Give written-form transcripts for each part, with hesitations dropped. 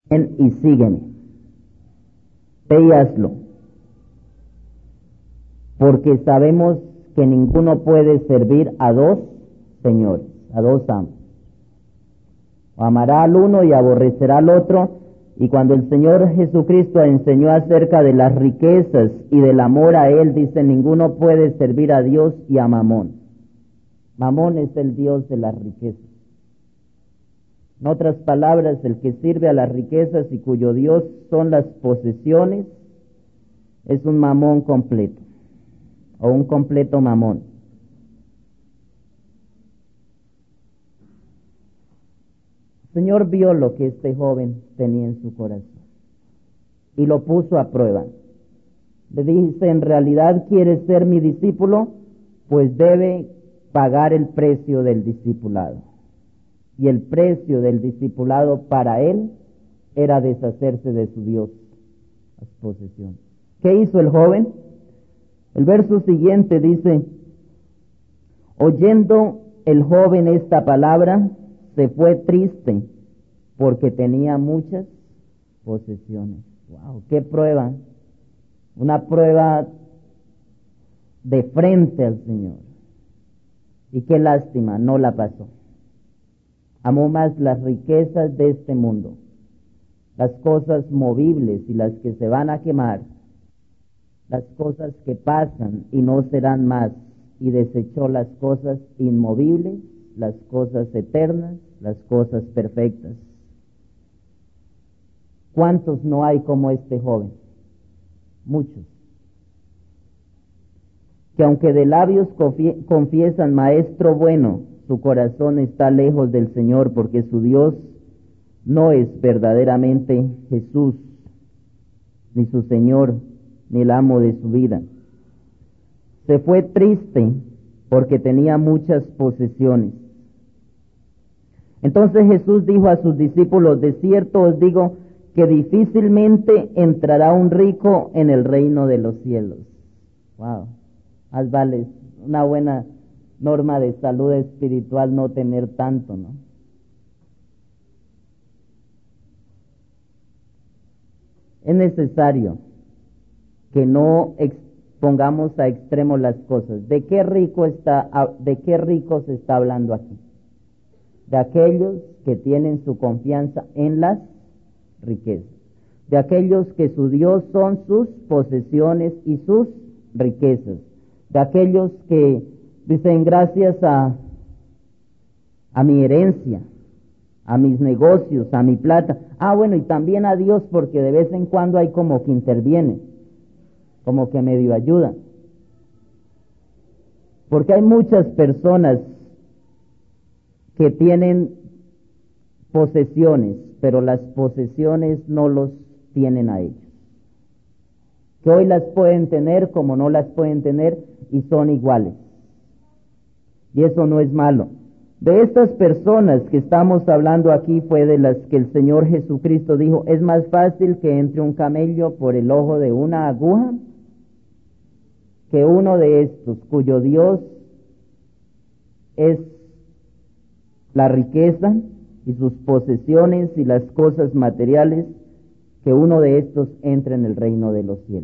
ven y sígueme. Ve y hazlo. Porque sabemos que ninguno puede servir a dos señores, a dos amos. O amará al uno y aborrecerá al otro. Y cuando el Señor Jesucristo enseñó acerca de las riquezas y del amor a Él, dice, ninguno puede servir a Dios y a Mamón. Mamón es el Dios de las riquezas. En otras palabras, el que sirve a las riquezas y cuyo Dios son las posesiones, es un mamón completo, o un completo mamón. El Señor vio lo que este joven tenía en su corazón y lo puso a prueba. Le dice, en realidad quieres ser mi discípulo, pues debe pagar el precio del discipulado. Y el precio del discipulado para él era deshacerse de su Dios, las posesiones. ¿Qué hizo el joven? El verso siguiente dice, oyendo el joven esta palabra, se fue triste porque tenía muchas posesiones. ¡Wow! ¡Qué prueba! Una prueba de frente al Señor. Y qué lástima, no la pasó. Amó más las riquezas de este mundo, las cosas movibles y las que se van a quemar, las cosas que pasan y no serán más, y desechó las cosas inmovibles, las cosas eternas, las cosas perfectas. ¿Cuántos no hay como este joven? Muchos. Que aunque de labios confiesan, Maestro bueno, su corazón está lejos del Señor, porque su Dios no es verdaderamente Jesús, ni su Señor, ni el amo de su vida. Se fue triste porque tenía muchas posesiones. Entonces Jesús dijo a sus discípulos, de cierto os digo que difícilmente entrará un rico en el reino de los cielos. Wow, más vale una buena norma de salud espiritual no tener tanto, ¿no? Es necesario que no pongamos a extremo las cosas. ¿De qué rico se está hablando aquí? De aquellos que tienen su confianza en las riquezas, de aquellos que su Dios son sus posesiones y sus riquezas, de aquellos que dicen gracias a mi herencia, a mis negocios, a mi plata. Bueno, y también a Dios, porque de vez en cuando hay como que interviene, como que medio ayuda. Porque hay muchas personas que tienen posesiones, pero las posesiones no los tienen a ellos. Que hoy las pueden tener como no las pueden tener y son iguales. Y eso no es malo. De estas personas que estamos hablando aquí fue de las que el Señor Jesucristo dijo, es más fácil que entre un camello por el ojo de una aguja que uno de estos cuyo Dios es la riqueza y sus posesiones y las cosas materiales, que uno de estos entre en el reino de los cielos.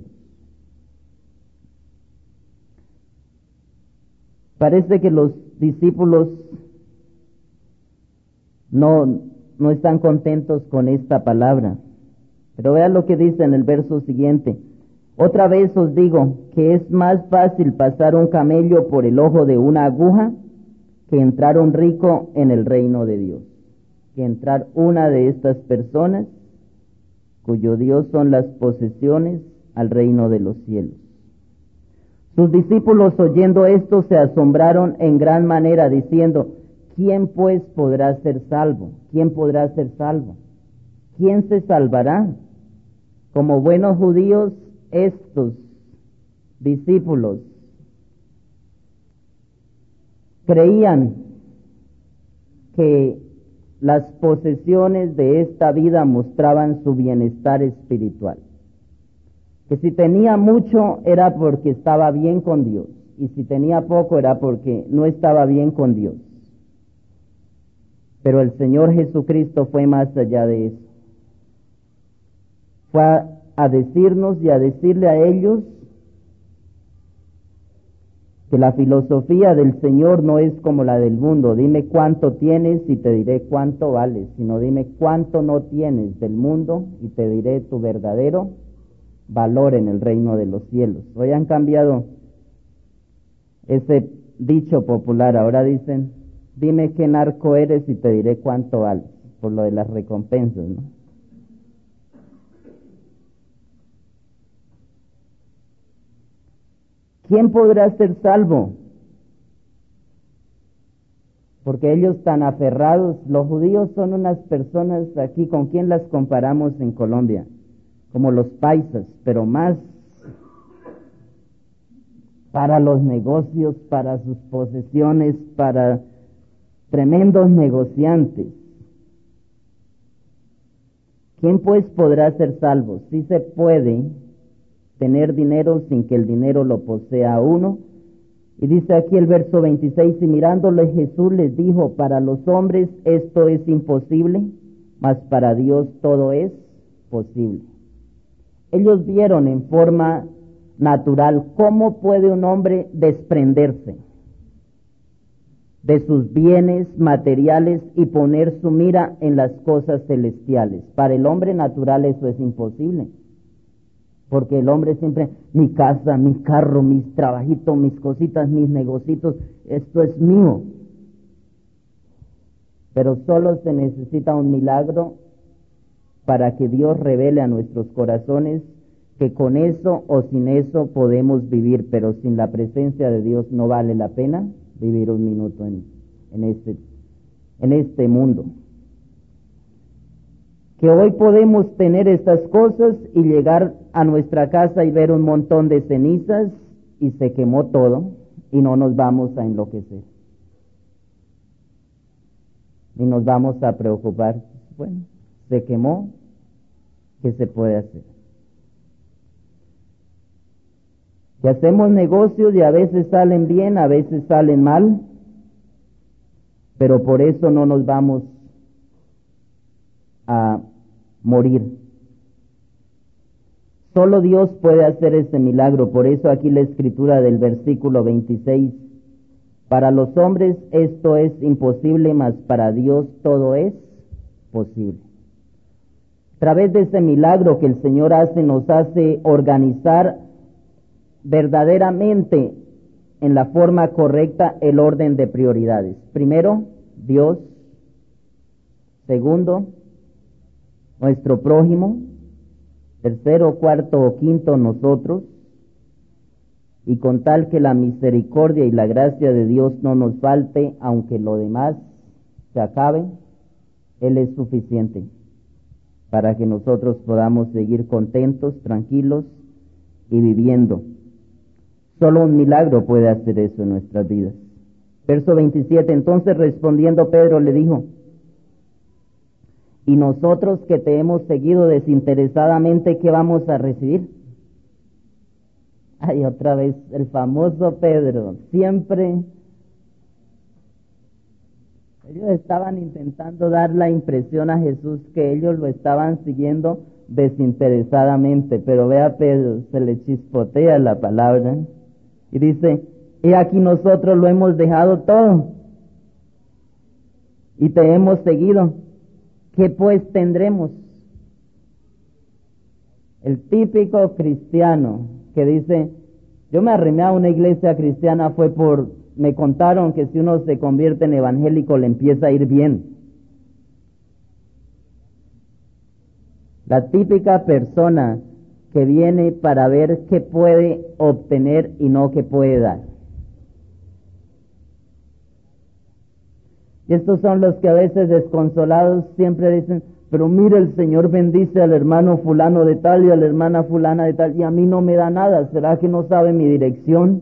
Parece que los discípulos no están contentos con esta palabra, pero vean lo que dice en el verso siguiente. Otra vez os digo que es más fácil pasar un camello por el ojo de una aguja que entrar un rico en el reino de Dios, que entrar una de estas personas cuyo Dios son las posesiones al reino de los cielos. Sus discípulos, oyendo esto, se asombraron en gran manera, diciendo, ¿quién pues podrá ser salvo? ¿Quién podrá ser salvo? ¿Quién se salvará? Como buenos judíos, estos discípulos creían que las posesiones de esta vida mostraban su bienestar espiritual. Que si tenía mucho era porque estaba bien con Dios, y si tenía poco era porque no estaba bien con Dios. Pero el Señor Jesucristo fue más allá de eso. fue a decirnos y a decirle a ellos que la filosofía del Señor no es como la del mundo. Dime cuánto tienes y te diré cuánto vales, sino dime cuánto no tienes del mundo y te diré tu verdadero valor en el reino de los cielos. Hoy han cambiado ese dicho popular, ahora dicen, dime qué narco eres y te diré cuánto vales, por lo de las recompensas, ¿no? ¿Quién podrá ser salvo? Porque ellos tan aferrados, los judíos son unas personas aquí, ¿con quién las comparamos en Colombia? Como los paisas, pero más para los negocios, para sus posesiones, para tremendos negociantes. ¿Quién pues podrá ser salvo? Sí se puede tener dinero sin que el dinero lo posea uno. Y dice aquí el verso 26, y mirándole Jesús les dijo, para los hombres esto es imposible, mas para Dios todo es posible. Ellos vieron en forma natural cómo puede un hombre desprenderse de sus bienes materiales y poner su mira en las cosas celestiales. Para el hombre natural eso es imposible. Porque el hombre siempre, mi casa, mi carro, mis trabajitos, mis cositas, mis negocios, esto es mío. Pero solo se necesita un milagro para que Dios revele a nuestros corazones que con eso o sin eso podemos vivir, pero sin la presencia de Dios no vale la pena vivir un minuto en este mundo. Que hoy podemos tener estas cosas y llegar a nuestra casa y ver un montón de cenizas y se quemó todo y no nos vamos a enloquecer. Ni nos vamos a preocupar. Bueno, se quemó, ¿qué se puede hacer? Que hacemos negocios y a veces salen bien, a veces salen mal, pero por eso no nos vamos a morir. Solo Dios puede hacer este milagro. Por eso aquí la escritura del versículo 26, para los hombres esto es imposible, mas para Dios todo es posible. A través de ese milagro que el Señor hace, nos hace organizar verdaderamente en la forma correcta el orden de prioridades. Primero, Dios. Segundo, nuestro prójimo. Tercero, cuarto o quinto, nosotros. Y con tal que la misericordia y la gracia de Dios no nos falte, aunque lo demás se acabe, Él es suficiente para que nosotros podamos seguir contentos, tranquilos y viviendo. Solo un milagro puede hacer eso en nuestras vidas. Verso 27, entonces respondiendo Pedro le dijo, ¿y nosotros que te hemos seguido desinteresadamente, qué vamos a recibir? Ay, otra vez el famoso Pedro, siempre ellos estaban intentando dar la impresión a Jesús que ellos lo estaban siguiendo desinteresadamente, pero vea Pedro, se le chispotea la palabra y dice, he aquí nosotros lo hemos dejado todo y te hemos seguido, ¿qué pues tendremos? El típico cristiano que dice, yo me arrimé a una iglesia cristiana me contaron que si uno se convierte en evangélico le empieza a ir bien. La típica persona que viene para ver qué puede obtener y no qué puede dar. Y estos son los que a veces desconsolados siempre dicen, pero mire, el Señor bendice al hermano fulano de tal y a la hermana fulana de tal, y a mí no me da nada. ¿Será que no sabe mi dirección?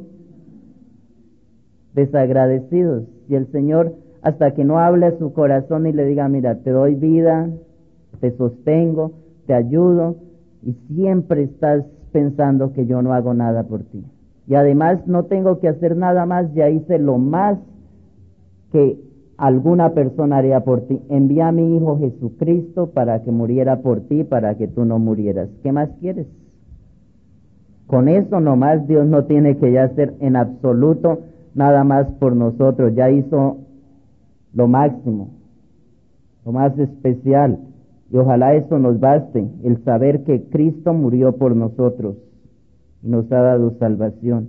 Desagradecidos. Y el Señor, hasta que no hable a su corazón y le diga, mira, te doy vida, te sostengo, te ayudo, y siempre estás pensando que yo no hago nada por ti. Y además no tengo que hacer nada más, ya hice lo más que alguna persona haría por ti. Envié a mi Hijo Jesucristo para que muriera por ti, para que tú no murieras. ¿Qué más quieres? Con eso nomás Dios no tiene que ya hacer en absoluto nada más por nosotros. Ya hizo lo máximo, lo más especial. Y ojalá eso nos baste, el saber que Cristo murió por nosotros y nos ha dado salvación.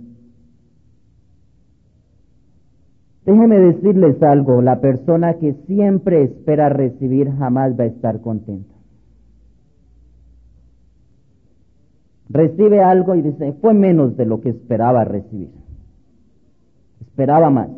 Déjenme decirles algo, la persona que siempre espera recibir jamás va a estar contenta. Recibe algo y dice, fue menos de lo que esperaba recibir. Esperaba más.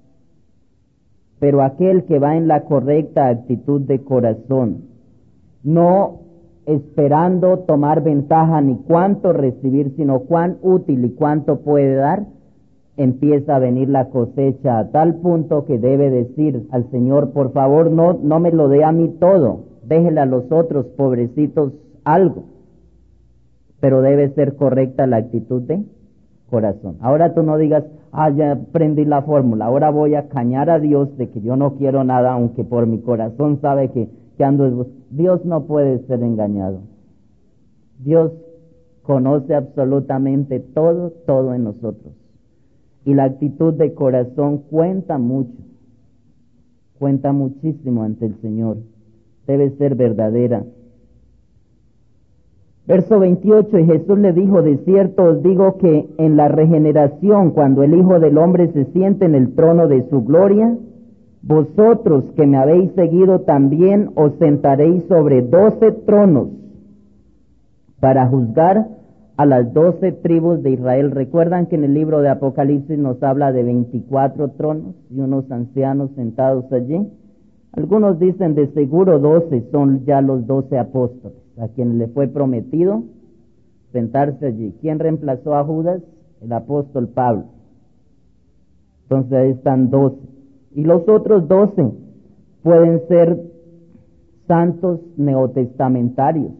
Pero aquel que va en la correcta actitud de corazón, no esperando tomar ventaja ni cuánto recibir, sino cuán útil y cuánto puede dar, empieza a venir la cosecha a tal punto que debe decir al Señor, por favor, no me lo dé a mí todo, déjele a los otros pobrecitos algo, pero debe ser correcta la actitud de corazón. Ahora tú no digas, ya aprendí la fórmula, ahora voy a cañar a Dios de que yo no quiero nada, aunque por mi corazón sabe que ando. Dios no puede ser engañado. Dios conoce absolutamente todo en nosotros. Y la actitud de corazón cuenta mucho, cuenta muchísimo ante el Señor. Debe ser verdadera. Verso 28, y Jesús le dijo, de cierto os digo que en la regeneración, cuando el Hijo del Hombre se siente en el trono de su gloria, vosotros que me habéis seguido también os sentaréis sobre 12 tronos para juzgar a las 12 tribus de Israel. Recuerdan que en el libro de Apocalipsis nos habla de 24 tronos y unos ancianos sentados allí. Algunos dicen de seguro 12 son ya los 12 apóstoles, a quienes le fue prometido sentarse allí. ¿Quién reemplazó a Judas? El apóstol Pablo. Entonces ahí están 12. Y los otros 12 pueden ser santos neotestamentarios.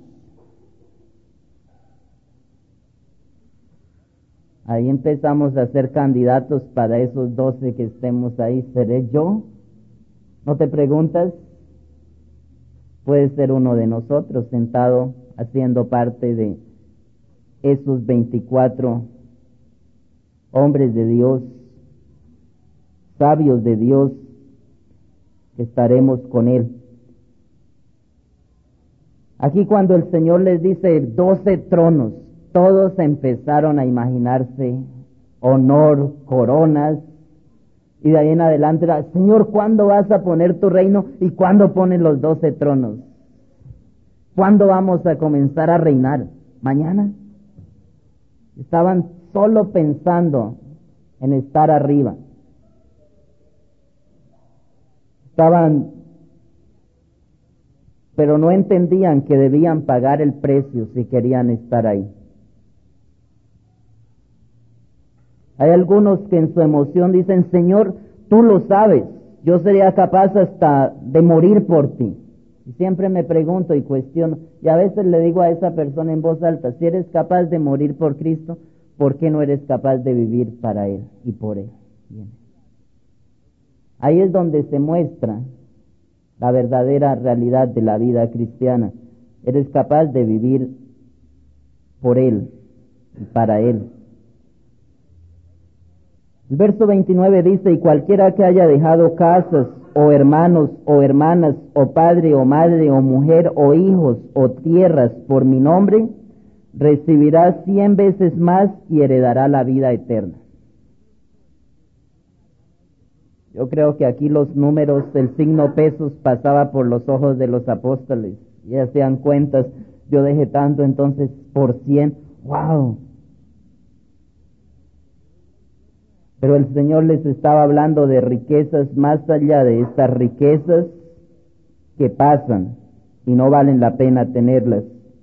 Ahí empezamos a ser candidatos para esos 12 que estemos ahí. ¿Seré yo? ¿No te preguntas? Puede ser uno de nosotros sentado haciendo parte de esos 24 hombres de Dios, sabios de Dios, que estaremos con Él. Aquí cuando el Señor les dice 12 tronos, todos empezaron a imaginarse honor, coronas, y de ahí en adelante era, Señor, ¿cuándo vas a poner tu reino? ¿Y cuándo ponen los 12 tronos? ¿Cuándo vamos a comenzar a reinar? ¿Mañana? Estaban solo pensando en estar arriba. Pero no entendían que debían pagar el precio si querían estar ahí. Hay algunos que en su emoción dicen, Señor, tú lo sabes, yo sería capaz hasta de morir por ti. Y siempre me pregunto y cuestiono, y a veces le digo a esa persona en voz alta, si eres capaz de morir por Cristo, ¿por qué no eres capaz de vivir para Él y por Él? Bien. Ahí es donde se muestra la verdadera realidad de la vida cristiana. Eres capaz de vivir por Él y para Él. El verso 29 dice, y cualquiera que haya dejado casas, o hermanos, o hermanas, o padre, o madre, o mujer, o hijos, o tierras, por mi nombre, recibirá 100 veces más y heredará la vida eterna. Yo creo que aquí los números, el signo pesos pasaba por los ojos de los apóstoles, y hacían cuentas, yo dejé tanto, entonces por 100, ¡wow! Pero el Señor les estaba hablando de riquezas más allá de estas riquezas que pasan y no valen la pena tenerlas.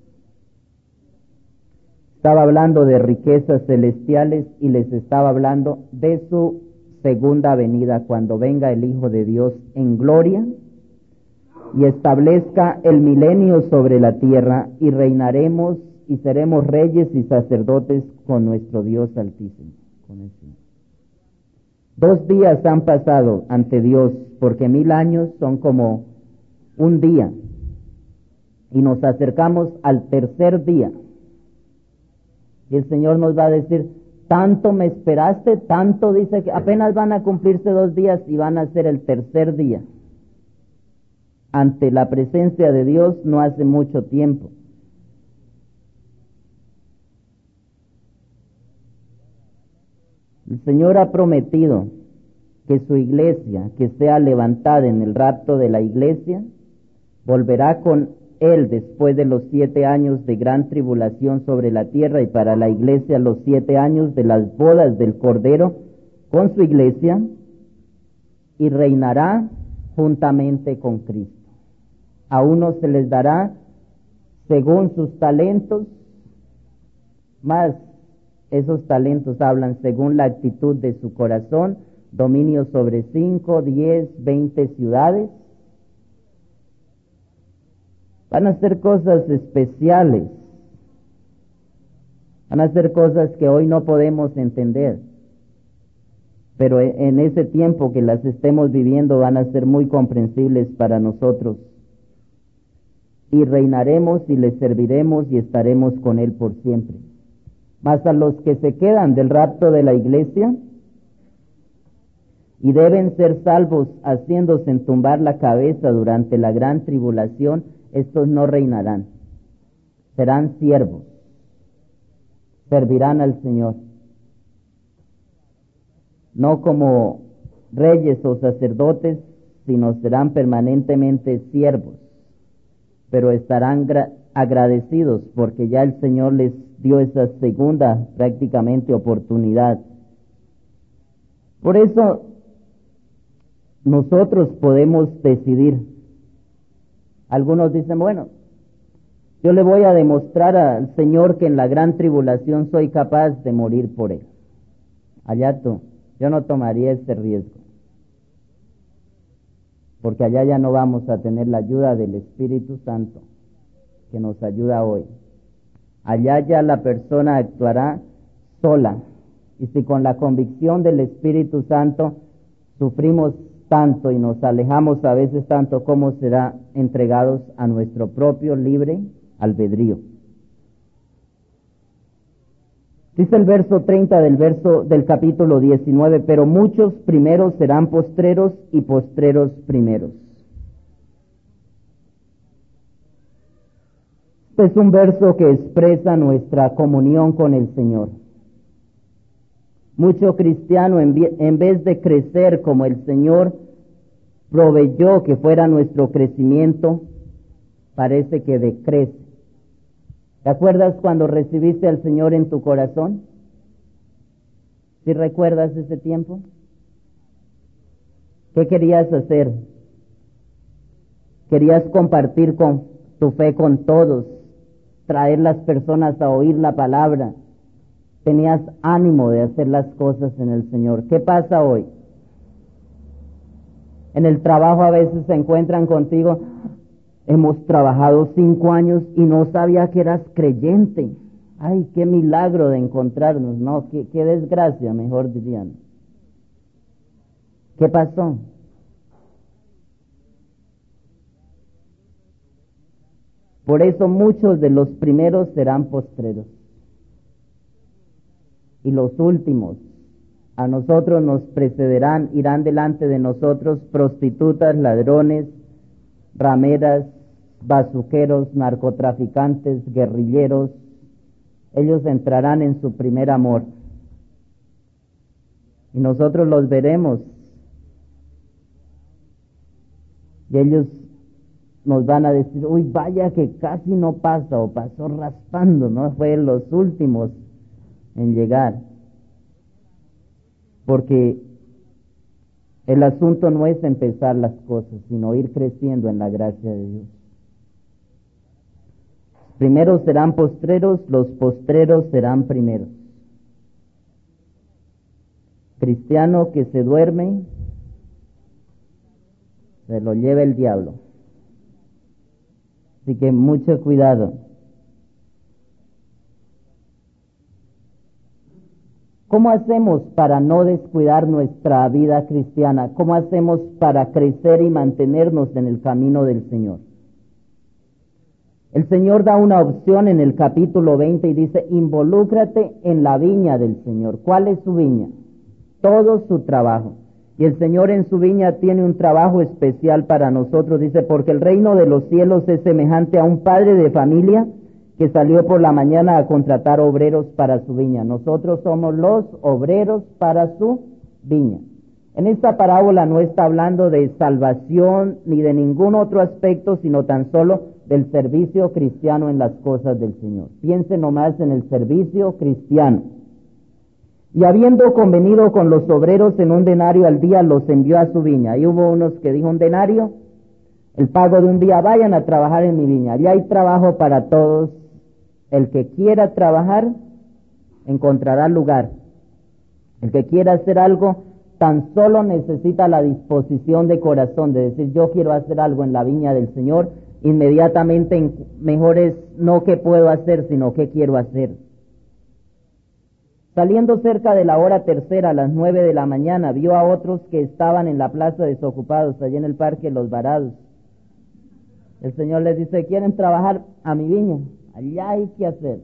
Estaba hablando de riquezas celestiales y les estaba hablando de su segunda venida, cuando venga el Hijo de Dios en gloria y establezca el milenio sobre la tierra, y reinaremos y seremos reyes y sacerdotes con nuestro Dios Altísimo, con el Señor. 2 días han pasado ante Dios, porque 1000 años son como un día. Y nos acercamos al tercer día. Y el Señor nos va a decir, tanto me esperaste, tanto, dice que apenas van a cumplirse 2 días y van a ser el tercer día. Ante la presencia de Dios no hace mucho tiempo. El Señor ha prometido que su iglesia, que sea levantada en el rapto de la iglesia, volverá con Él después de los 7 años de gran tribulación sobre la tierra, y para la iglesia los 7 años de las bodas del Cordero con su iglesia, y reinará juntamente con Cristo. A unos se les dará según sus talentos, más esos talentos hablan según la actitud de su corazón, dominio sobre 5, 10, 20 ciudades. Van a ser cosas especiales, van a ser cosas que hoy no podemos entender, pero en ese tiempo que las estemos viviendo van a ser muy comprensibles para nosotros. Y reinaremos y le serviremos y estaremos con Él por siempre. Mas a los que se quedan del rapto de la iglesia y deben ser salvos haciéndose entumbar la cabeza durante la gran tribulación, estos no reinarán, serán siervos, servirán al Señor, no como reyes o sacerdotes, sino serán permanentemente siervos, pero estarán agradecidos porque ya el Señor les dio esa segunda prácticamente oportunidad. Por eso nosotros podemos decidir. Algunos dicen, bueno, yo le voy a demostrar al Señor que en la gran tribulación soy capaz de morir por Él. Allá tú, yo no tomaría ese riesgo, porque allá ya no vamos a tener la ayuda del Espíritu Santo que nos ayuda hoy. Allá ya la persona actuará sola, y si con la convicción del Espíritu Santo sufrimos tanto y nos alejamos a veces tanto, como será entregados a nuestro propio libre albedrío. Dice el verso 30 del capítulo 19, pero muchos primeros serán postreros y postreros primeros. Este es un verso que expresa nuestra comunión con el Señor. Mucho cristiano, en vez de crecer como el Señor proveyó que fuera nuestro crecimiento, parece que decrece. ¿Te acuerdas cuando recibiste al Señor en tu corazón? ¿Sí recuerdas ese tiempo? ¿Qué querías hacer? Querías compartir con tu fe con todos, traer las personas a oír la palabra. Tenías ánimo de hacer las cosas en el Señor. ¿Qué pasa hoy? En el trabajo a veces se encuentran contigo, hemos trabajado 5 años y no sabía que eras creyente. Ay, qué milagro de encontrarnos, no, qué desgracia, mejor dirían. ¿Qué pasó? Por eso muchos de los primeros serán postreros. Y los últimos, a nosotros nos precederán, irán delante de nosotros prostitutas, ladrones, rameras, bazuqueros, narcotraficantes, guerrilleros. Ellos entrarán en su primer amor. Y nosotros los veremos. Y ellos nos van a decir, uy, vaya que casi no pasa, o pasó raspando, ¿no? Fue los últimos en llegar, porque el asunto no es empezar las cosas, sino ir creciendo en la gracia de Dios. Primeros serán postreros, los postreros serán primeros. Cristiano que se duerme, se lo lleva el diablo. Así que mucho cuidado. ¿Cómo hacemos para no descuidar nuestra vida cristiana? ¿Cómo hacemos para crecer y mantenernos en el camino del Señor? El Señor da una opción en el capítulo 20 y dice, involúcrate en la viña del Señor. ¿Cuál es su viña? Todo su trabajo. Y el Señor en su viña tiene un trabajo especial para nosotros. Dice, porque el reino de los cielos es semejante a un padre de familia que salió por la mañana a contratar obreros para su viña. Nosotros somos los obreros para su viña. En esta parábola no está hablando de salvación ni de ningún otro aspecto, sino tan solo del servicio cristiano en las cosas del Señor. Piense nomás en el servicio cristiano. Y habiendo convenido con los obreros en un denario al día, los envió a su viña. Y hubo unos que dijo, un denario, el pago de un día, vayan a trabajar en mi viña. Y hay trabajo para todos. El que quiera trabajar, encontrará lugar. El que quiera hacer algo, tan solo necesita la disposición de corazón, de decir, yo quiero hacer algo en la viña del Señor. Inmediatamente mejor es no qué puedo hacer, sino qué quiero hacer. Saliendo cerca de la hora tercera, a las 9 de la mañana, vio a otros que estaban en la plaza desocupados, allí en el parque Los Varados. El Señor les dice, ¿quieren trabajar a mi viña? Allá hay que hacer.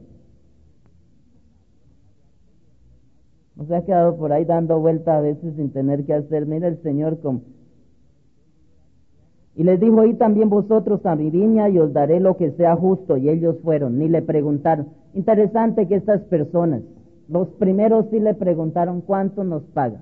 No se ha quedado por ahí dando vueltas a veces sin tener que hacer. Mira el Señor como... Y les dijo, id también vosotros a mi viña y os daré lo que sea justo. Y ellos fueron, ni le preguntaron. Interesante que estas personas, los primeros sí le preguntaron, ¿cuánto nos paga?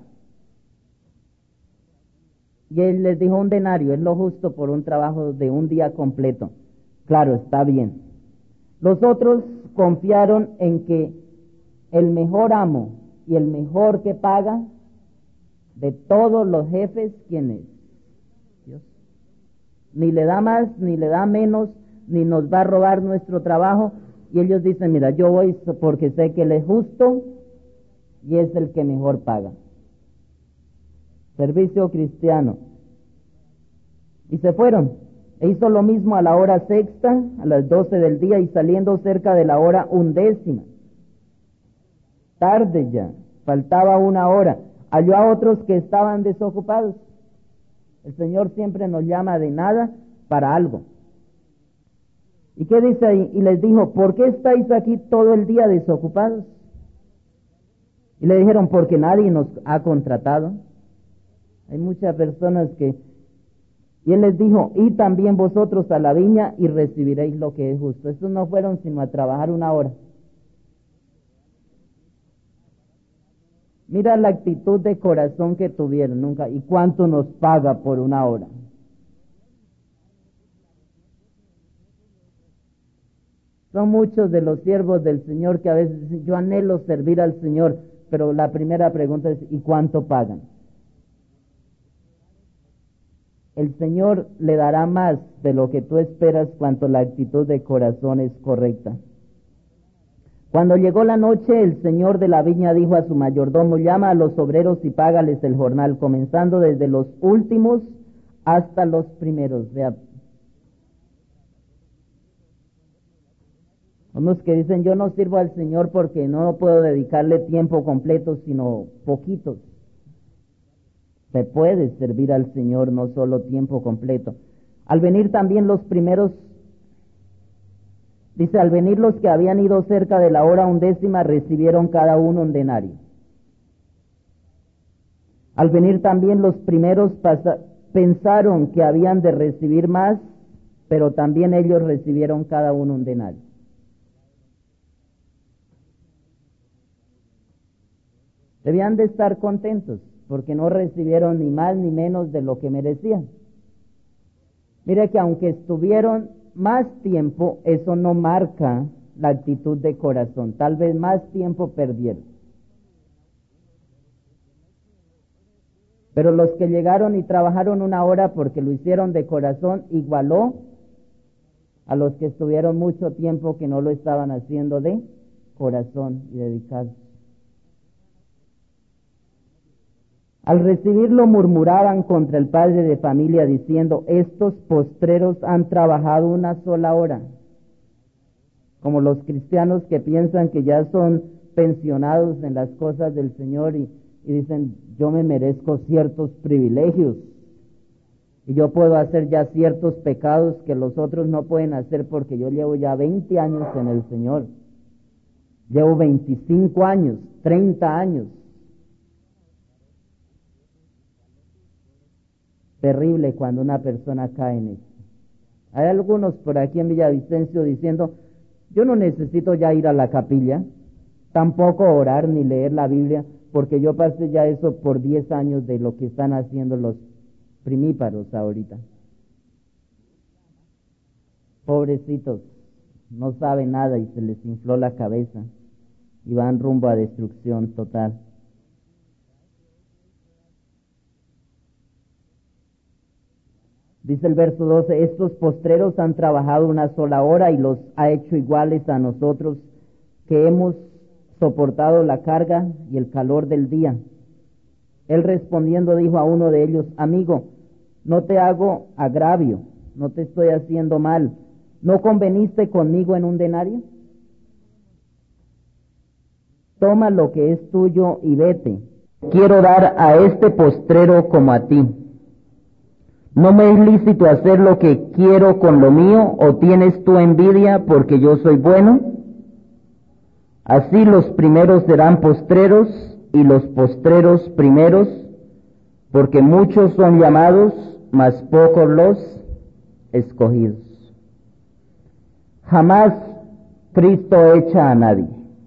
Y él les dijo, un denario, es lo justo por un trabajo de un día completo. Claro, está bien. Los otros confiaron en que el mejor amo y el mejor que paga de todos los jefes, ¿quién es? Dios. Ni le da más, ni le da menos, ni nos va a robar nuestro trabajo. Y ellos dicen, mira, yo voy porque sé que él es justo y es el que mejor paga. Servicio cristiano. Y se fueron. E hizo lo mismo a la hora sexta, a las 12 del día, y saliendo cerca de la hora 11. Tarde ya, faltaba una hora. Halló a otros que estaban desocupados. El Señor siempre nos llama de nada para algo. ¿Y qué dice ahí? Y les dijo, ¿por qué estáis aquí todo el día desocupados? Y le dijeron, porque nadie nos ha contratado. Hay muchas personas que... Y él les dijo, id también vosotros a la viña y recibiréis lo que es justo. Estos no fueron sino a trabajar una hora. Mira la actitud de corazón que tuvieron nunca. ¿Y cuánto nos paga por una hora? Son muchos de los siervos del Señor que a veces dicen, yo anhelo servir al Señor, pero la primera pregunta es, ¿y cuánto pagan? El Señor le dará más de lo que tú esperas cuanto la actitud de corazón es correcta. Cuando llegó la noche, el señor de la viña dijo a su mayordomo, llama a los obreros y págales el jornal, comenzando desde los últimos hasta los primeros. Vea. Unos que dicen, yo no sirvo al Señor porque no puedo dedicarle tiempo completo, sino poquitos. Se puede servir al Señor no solo tiempo completo. Al venir también los primeros, dice, al venir los que habían ido cerca de la hora 11, recibieron cada uno un denario. Al venir también los primeros pensaron que habían de recibir más, pero también ellos recibieron cada uno un denario. Debían de estar contentos, porque no recibieron ni más ni menos de lo que merecían. Mire que aunque estuvieron más tiempo, eso no marca la actitud de corazón. Tal vez más tiempo perdieron. Pero los que llegaron y trabajaron una hora porque lo hicieron de corazón, igualó a los que estuvieron mucho tiempo que no lo estaban haciendo de corazón y dedicados. Al recibirlo murmuraban contra el padre de familia diciendo, estos postreros han trabajado una sola hora. Como los cristianos que piensan que ya son pensionados en las cosas del Señor y dicen, yo me merezco ciertos privilegios y yo puedo hacer ya ciertos pecados que los otros no pueden hacer porque yo llevo ya 20 años en el Señor, llevo 25 años, 30 años. Terrible cuando una persona cae en eso. Hay algunos por aquí en Villavicencio diciendo, yo no necesito ya ir a la capilla, tampoco orar ni leer la Biblia, porque yo pasé ya eso por 10 años de lo que están haciendo los primíparos ahorita. Pobrecitos, no saben nada y se les infló la cabeza y van rumbo a destrucción total. Dice el verso 12, estos postreros han trabajado una sola hora y los ha hecho iguales a nosotros, que hemos soportado la carga y el calor del día. Él respondiendo dijo a uno de ellos, amigo, no te hago agravio, no te estoy haciendo mal, ¿no conveniste conmigo en un denario? Toma lo que es tuyo y vete. Quiero dar a este postrero como a ti. ¿No me es lícito hacer lo que quiero con lo mío, o tienes tú envidia porque yo soy bueno? Así los primeros serán postreros, y los postreros primeros, porque muchos son llamados, mas pocos los escogidos. Jamás Cristo echa a nadie.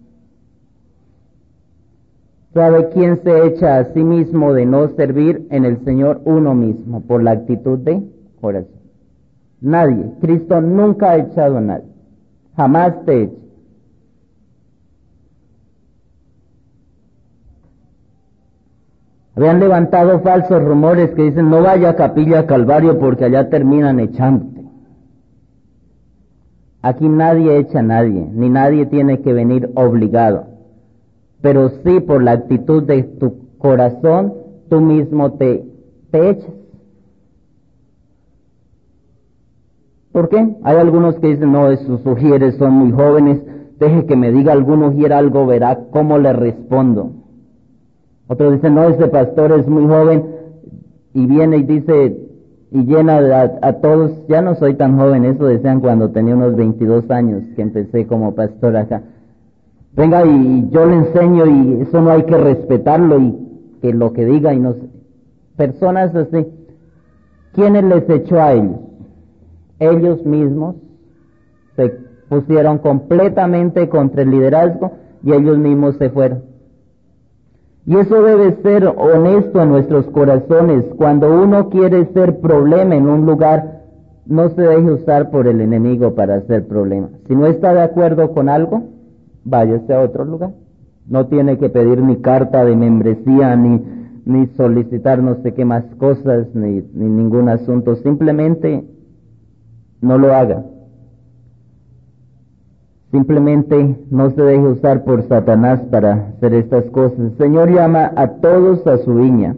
¿Sabe quién se echa a sí mismo de no servir en el Señor? Uno mismo, por la actitud de corazón. Nadie. Cristo nunca ha echado a nadie. Jamás te echa. Habían levantado falsos rumores que dicen, no vaya a Capilla Calvario porque allá terminan echándote. Aquí nadie echa a nadie, ni nadie tiene que venir obligado. Pero sí, por la actitud de tu corazón, tú mismo te echas. ¿Por qué? Hay algunos que dicen, no, esos ujieres son muy jóvenes, deje que me diga algún ujier algo, verá cómo le respondo. Otros dicen, no, ese pastor es muy joven, y viene y dice, y llena a todos, ya no soy tan joven, eso decían cuando tenía unos 22 años, que empecé como pastor acá. Venga y yo le enseño y eso no hay que respetarlo y que lo que diga y no sé. Personas así, ¿quiénes les echó a ellos? Ellos mismos se pusieron completamente contra el liderazgo y ellos mismos se fueron. Y eso debe ser honesto en nuestros corazones. Cuando uno quiere ser problema en un lugar, no se deje usar por el enemigo para hacer problema. Si no está de acuerdo con algo, váyase a otro lugar. No tiene que pedir ni carta de membresía, ni solicitar no sé qué más cosas, ni ningún asunto. Simplemente no lo haga. Simplemente no se deje usar por Satanás para hacer estas cosas. El Señor llama a todos a su viña,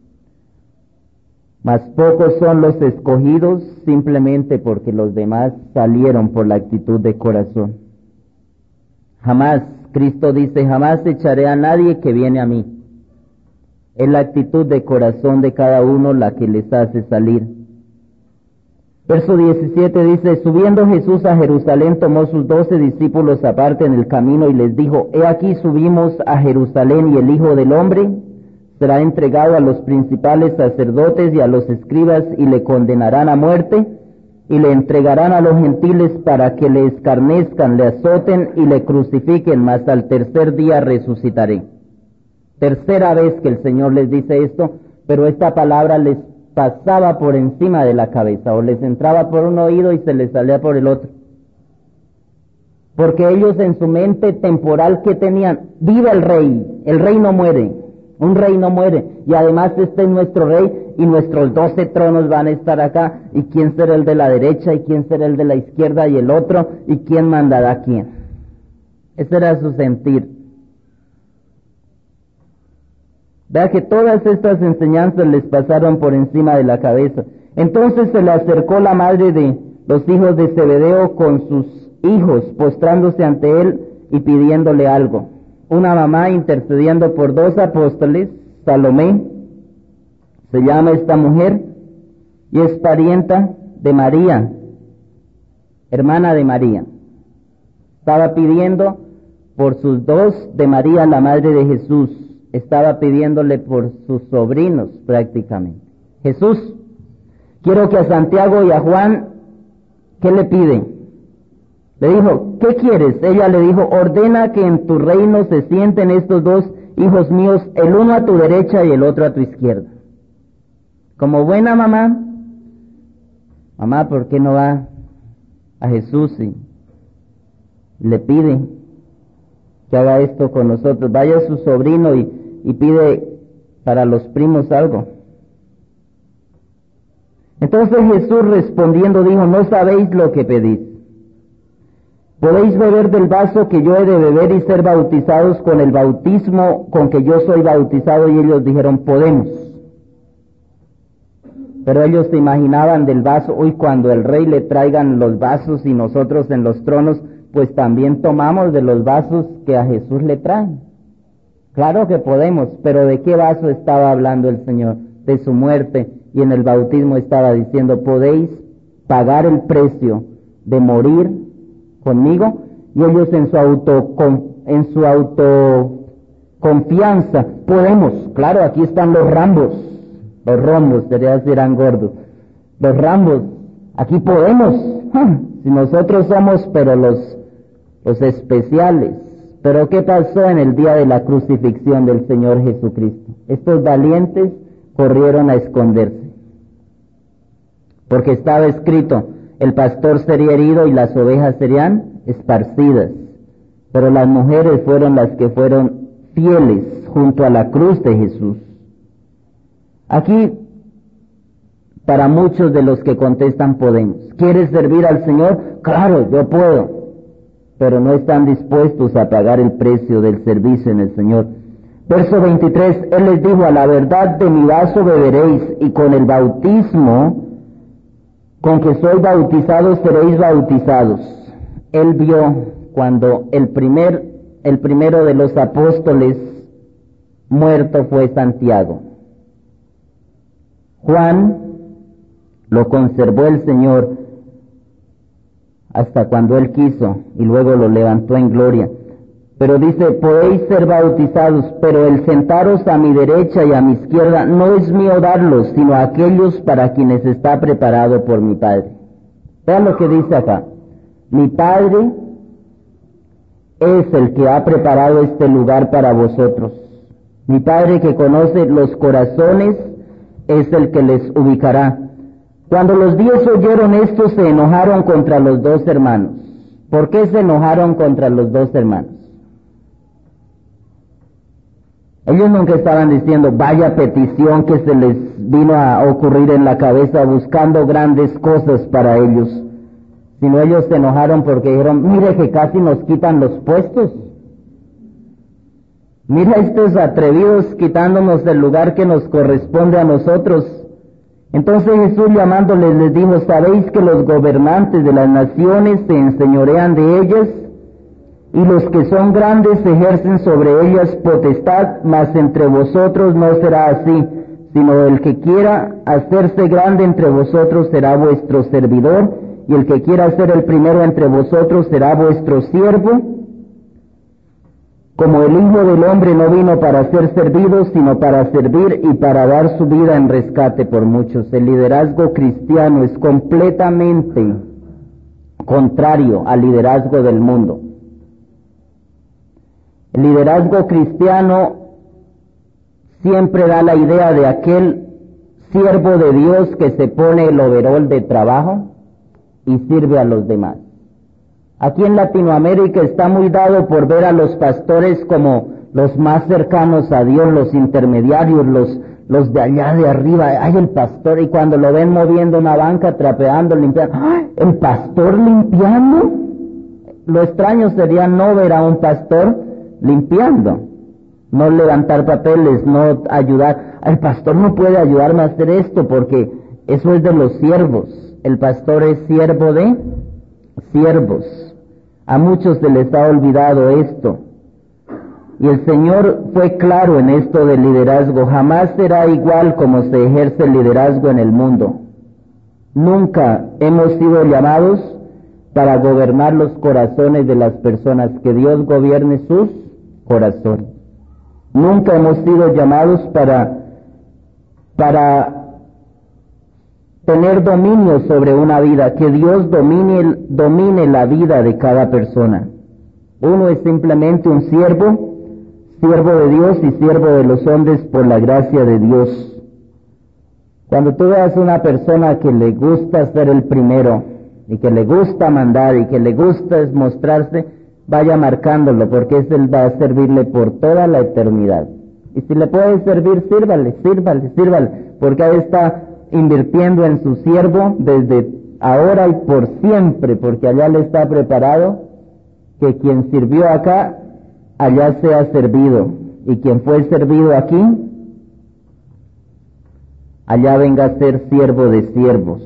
mas pocos son los escogidos, simplemente porque los demás salieron por la actitud de corazón. Jamás, Cristo dice, jamás echaré a nadie que viene a mí. Es la actitud de corazón de cada uno la que les hace salir. Verso 17 dice, subiendo Jesús a Jerusalén, tomó sus 12 discípulos aparte en el camino y les dijo, he aquí subimos a Jerusalén y el Hijo del Hombre será entregado a los principales sacerdotes y a los escribas y le condenarán a muerte y le entregarán a los gentiles para que le escarnezcan, le azoten y le crucifiquen, mas al tercer día resucitaré. Tercera vez que el Señor les dice esto, pero esta palabra les pasaba por encima de la cabeza, o les entraba por un oído y se les salía por el otro. Porque ellos en su mente temporal que tenían, viva el rey no muere, un rey no muere, y además este es nuestro rey, y nuestros 12 tronos van a estar acá, y quién será el de la derecha, y quién será el de la izquierda, y el otro, y quién mandará a quién. Ese era su sentir. Vea que todas estas enseñanzas les pasaron por encima de la cabeza. Entonces se le acercó la madre de los hijos de Zebedeo con sus hijos, postrándose ante él y pidiéndole algo. una mamá intercediendo por dos apóstoles, Salomé, se llama esta mujer, y es parienta de María, hermana de María. Estaba pidiendo por sus dos, de María, la madre de Jesús, estaba pidiéndole por sus sobrinos prácticamente. Jesús, quiero que a Santiago y a Juan, ¿qué le pide? Le dijo, ¿qué quieres? Ella le dijo, ordena que en tu reino se sienten estos dos hijos míos, el uno a tu derecha y el otro a tu izquierda. Como buena mamá, ¿por qué no va a Jesús y le pide que haga esto con nosotros? Vaya a su sobrino y pide para los primos algo. Entonces Jesús respondiendo dijo, no sabéis lo que pedís. ¿Podéis beber del vaso que yo he de beber y ser bautizados con el bautismo con que yo soy bautizado? Y ellos dijeron, podemos. Pero ellos se imaginaban del vaso, cuando el rey le traigan los vasos y nosotros en los tronos, pues también tomamos de los vasos que a Jesús le traen. Claro que podemos, pero ¿de qué vaso estaba hablando el Señor? De su muerte, y en el bautismo estaba diciendo, ¿podéis pagar el precio de morir conmigo? Y ellos en su autoconfianza, podemos. Claro, aquí están los rombos, debería decir eran gordos. Los rambos, aquí podemos. Si nosotros somos, pero los especiales. Pero ¿qué pasó en el día de la crucifixión del Señor Jesucristo? Estos valientes corrieron a esconderse, porque estaba escrito, el pastor sería herido y las ovejas serían esparcidas. Pero las mujeres fueron las que fueron fieles junto a la cruz de Jesús. Aquí, para muchos de los que contestan podemos. ¿Quieres servir al Señor? Claro, yo puedo. Pero no están dispuestos a pagar el precio del servicio en el Señor. Verso 23, Él les dijo, a la verdad de mi vaso beberéis, y con el bautismo con que soy bautizado seréis bautizados. Él vio cuando el primero de los apóstoles muerto fue Santiago. Juan lo conservó el Señor hasta cuando Él quiso, y luego lo levantó en gloria. Pero dice, podéis ser bautizados, pero el sentaros a mi derecha y a mi izquierda no es mío darlos, sino a aquellos para quienes está preparado por mi Padre. Vean lo que dice acá. Mi Padre es el que ha preparado este lugar para vosotros. Mi Padre que conoce los corazones es el que les ubicará. Cuando los 10 oyeron esto, se enojaron contra los dos hermanos. ¿Por qué se enojaron contra los dos hermanos? Ellos nunca estaban diciendo, vaya petición que se les vino a ocurrir en la cabeza buscando grandes cosas para ellos, sino ellos se enojaron porque dijeron, mire que casi nos quitan los puestos. Mira estos atrevidos quitándonos el lugar que nos corresponde a nosotros. Entonces Jesús llamándoles les dijo, ¿sabéis que los gobernantes de las naciones se enseñorean de ellas? Y los que son grandes ejercen sobre ellas potestad, mas entre vosotros no será así, sino el que quiera hacerse grande entre vosotros será vuestro servidor, y el que quiera ser el primero entre vosotros será vuestro siervo. Como el Hijo del Hombre no vino para ser servido, sino para servir y para dar su vida en rescate por muchos. El liderazgo cristiano es completamente contrario al liderazgo del mundo. El liderazgo cristiano siempre da la idea de aquel siervo de Dios que se pone el overol de trabajo y sirve a los demás. Aquí en Latinoamérica está muy dado por ver a los pastores como los más cercanos a Dios, los intermediarios, los de allá de arriba. Ay, el pastor, y cuando lo ven moviendo una banca, trapeando, limpiando, ¡ay, el pastor limpiando! Lo extraño sería no ver a un pastor limpiando, no levantar papeles, no ayudar. El pastor no puede ayudarme a hacer esto porque eso es de los siervos. El pastor es siervo de siervos. A muchos se les ha olvidado esto. Y el Señor fue claro en esto del liderazgo. Jamás será igual como se ejerce el liderazgo en el mundo. Nunca hemos sido llamados para gobernar los corazones de las personas, que Dios gobierne sus corazones. Nunca hemos sido llamados para tener dominio sobre una vida, que Dios domine la vida de cada persona. Uno es simplemente un siervo de Dios y siervo de los hombres por la gracia de Dios. Cuando tú veas una persona que le gusta ser el primero, y que le gusta mandar, y que le gusta mostrarse, vaya marcándolo, porque ese va a servirle por toda la eternidad. Y si le puede servir, sírvale, porque ahí está invirtiendo en su siervo desde ahora y por siempre, porque allá le está preparado que quien sirvió acá, allá sea servido, y quien fue servido aquí, allá venga a ser siervo de siervos.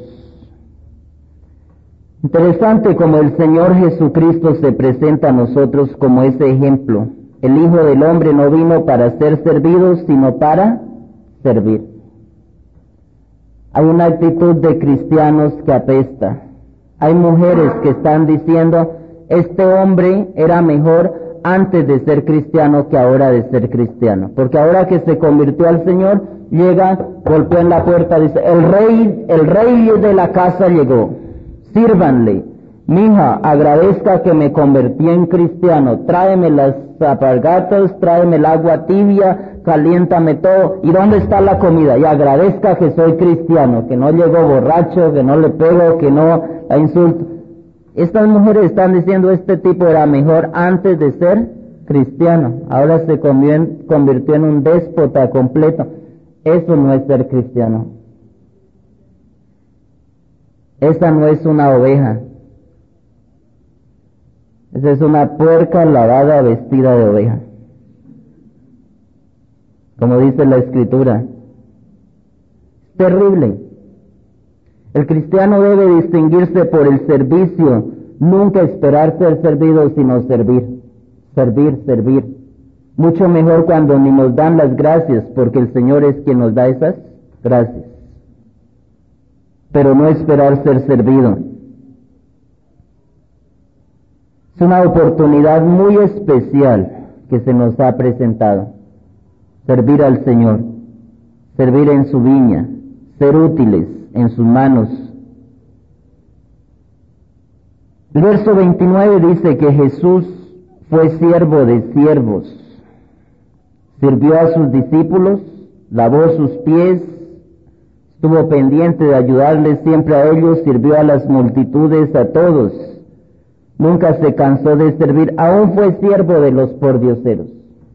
Interesante como el Señor Jesucristo se presenta a nosotros como ese ejemplo. El Hijo del Hombre no vino para ser servido, sino para servir. Hay una actitud de cristianos que apesta. Hay mujeres que están diciendo, este hombre era mejor antes de ser cristiano que ahora de ser cristiano. Porque ahora que se convirtió al Señor, llega, golpea en la puerta, dice, el rey de la casa llegó. Sírvanle. Mija, agradezca que me convertí en cristiano. Tráeme las alpargatas, tráeme el agua tibia, caliéntame todo. ¿Y dónde está la comida? Y agradezca que soy cristiano, que no llegó borracho, que no le pego, que no la insulto. Estas mujeres están diciendo, este tipo era mejor antes de ser cristiano. Ahora se convirtió en un déspota completo. Eso no es ser cristiano. Esa no es una oveja. Esa es una puerca lavada vestida de oveja. Como dice la Escritura. Es terrible. El cristiano debe distinguirse por el servicio, nunca esperar ser servido, sino servir. Servir. Mucho mejor cuando ni nos dan las gracias, porque el Señor es quien nos da esas gracias. Pero no esperar ser servido. Es una oportunidad muy especial que se nos ha presentado. Servir al Señor, servir en su viña, ser útiles en sus manos. El verso 29 dice que Jesús fue siervo de siervos. Sirvió a sus discípulos, lavó sus pies, estuvo pendiente de ayudarles siempre a ellos, sirvió a las multitudes, a todos. Nunca se cansó de servir, aún fue siervo de los pordioseros.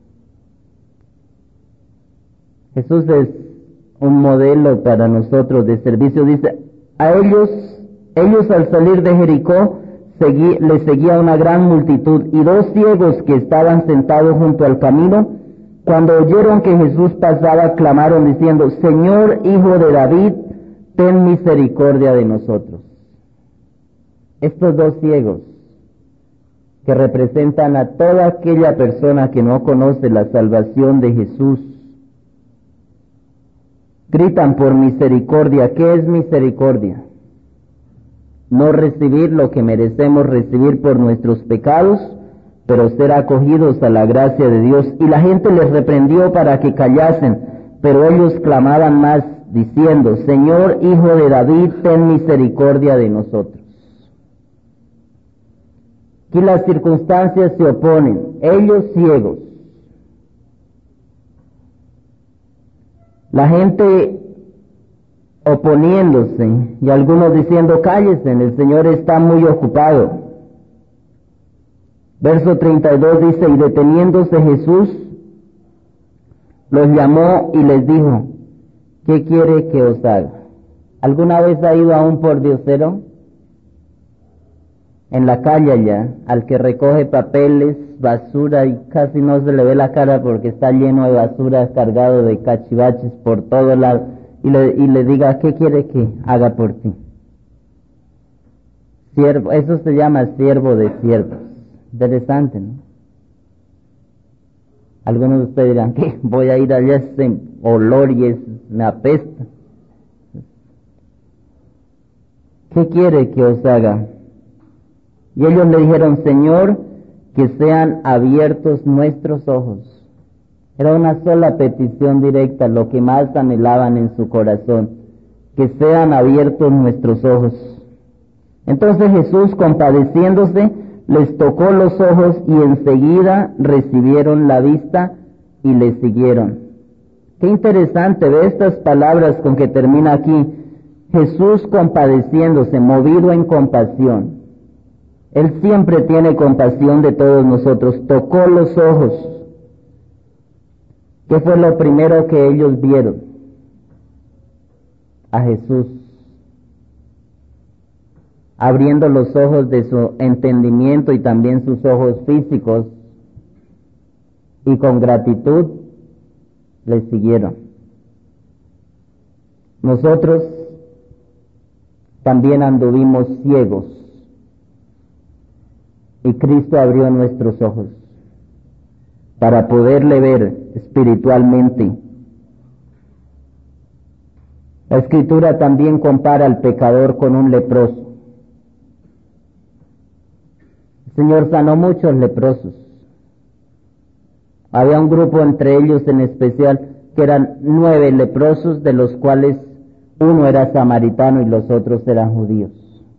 Jesús es un modelo para nosotros de servicio. Dice, a ellos al salir de Jericó, le seguía una gran multitud, y dos ciegos que estaban sentados junto al camino, cuando oyeron que Jesús pasaba, clamaron diciendo, Señor, Hijo de David, ten misericordia de nosotros. Estos dos ciegos, que representan a toda aquella persona que no conoce la salvación de Jesús, gritan por misericordia. ¿Qué es misericordia? No recibir lo que merecemos recibir por nuestros pecados, pero ser acogidos a la gracia de Dios. Y la gente les reprendió para que callasen, pero ellos clamaban más, diciendo, Señor, Hijo de David, ten misericordia de nosotros. Aquí las circunstancias se oponen, ellos ciegos. La gente oponiéndose y algunos diciendo, cállese, el Señor está muy ocupado. Verso 32 dice, y deteniéndose Jesús, los llamó y les dijo, ¿qué quiere que os haga? ¿Alguna vez ha ido a un pordiosero? En la calle allá, al que recoge papeles, basura, y casi no se le ve la cara porque está lleno de basura, cargado de cachivaches por todo lado, y le diga, ¿qué quiere que haga por ti? Siervo, eso se llama siervo de siervos. Interesante, ¿no? Algunos de ustedes dirán que voy a ir allá, ese olor y me apesta. ¿Qué quiere que os haga? Y ellos le dijeron, Señor, que sean abiertos nuestros ojos. Era una sola petición directa, lo que más anhelaban en su corazón, que sean abiertos nuestros ojos. Entonces Jesús, compadeciéndose, les tocó los ojos y enseguida recibieron la vista y le siguieron. Qué interesante, ve estas palabras con que termina aquí. Jesús compadeciéndose, movido en compasión. Él siempre tiene compasión de todos nosotros. Tocó los ojos. ¿Qué fue lo primero que ellos vieron? A Jesús, abriendo los ojos de su entendimiento y también sus ojos físicos, y con gratitud le siguieron. Nosotros también anduvimos ciegos y Cristo abrió nuestros ojos para poderle ver espiritualmente. La Escritura también compara al pecador con un leproso. El Señor sanó muchos leprosos. Había un grupo entre ellos en especial que eran 9 leprosos, de los cuales uno era samaritano y los otros eran judíos.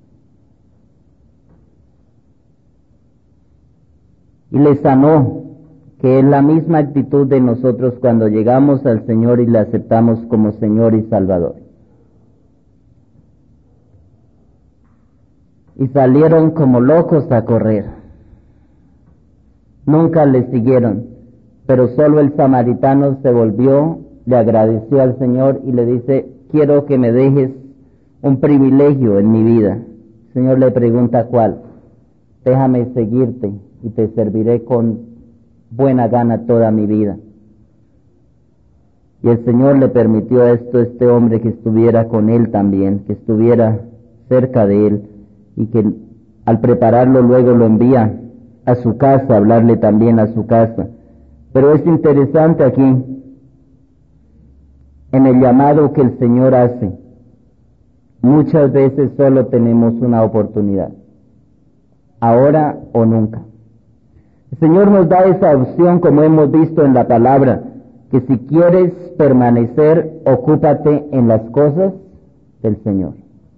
Y les sanó, que es la misma actitud de nosotros cuando llegamos al Señor y le aceptamos como Señor y Salvador. Y salieron como locos a correr. Nunca le siguieron, pero solo el samaritano se volvió, le agradeció al Señor y le dice, quiero que me dejes un privilegio en mi vida. El Señor le pregunta cuál. Déjame seguirte y te serviré con buena gana toda mi vida. Y el Señor le permitió esto a este hombre, que estuviera con él también, que estuviera cerca de él, y que al prepararlo luego lo envía a su casa, a hablarle también a su casa. Pero es interesante aquí, en el llamado que el Señor hace, muchas veces solo tenemos una oportunidad, ahora o nunca. El Señor nos da esa opción, como hemos visto en la palabra, que si quieres permanecer, ocúpate en las cosas del Señor.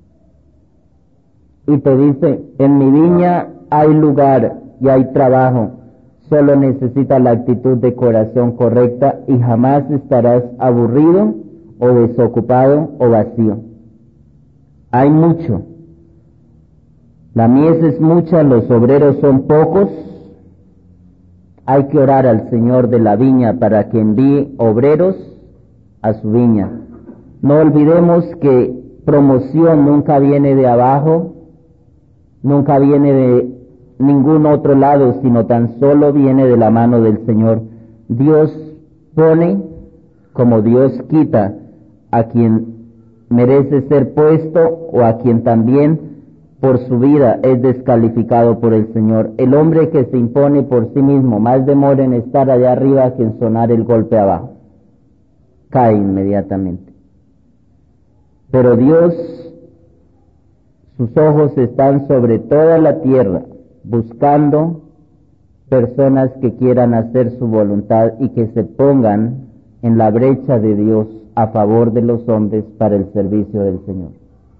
Y te dice, en mi viña hay lugar y hay trabajo, solo necesitas la actitud de corazón correcta y jamás estarás aburrido o desocupado o vacío. Hay mucho. La mies es mucha, los obreros son pocos. Hay que orar al Señor de la viña para que envíe obreros a su viña. No olvidemos que promoción nunca viene de abajo, nunca viene de ningún otro lado, sino tan solo viene de la mano del Señor. Dios pone como Dios quita a quien merece ser puesto o a quien también por su vida es descalificado por el Señor. El hombre que se impone por sí mismo más demora en estar allá arriba que en sonar el golpe abajo. Cae inmediatamente. Pero Dios, sus ojos están sobre toda la tierra, buscando personas que quieran hacer su voluntad y que se pongan en la brecha de Dios a favor de los hombres para el servicio del Señor.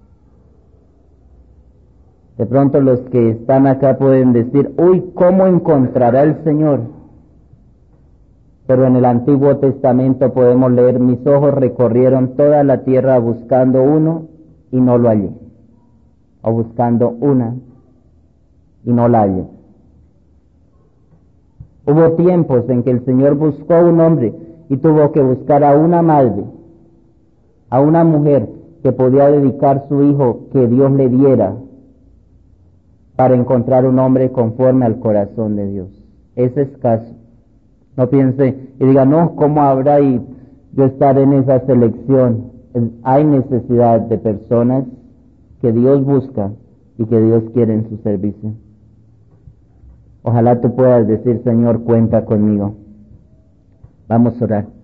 De pronto los que están acá pueden decir, uy, ¿cómo encontrará el Señor? Pero en el Antiguo Testamento podemos leer, mis ojos recorrieron toda la tierra buscando uno y no lo hallé. O buscando una y no la hallé. Hubo tiempos en que el Señor buscó a un hombre y tuvo que buscar a una madre, a una mujer que podía dedicar su hijo que Dios le diera para encontrar un hombre conforme al corazón de Dios. Es escaso. No piense y diga, no, ¿cómo habrá y yo estar en esa selección? Hay necesidad de personas que Dios busca y que Dios quiere en su servicio. Ojalá tú puedas decir, Señor, cuenta conmigo. Vamos a orar.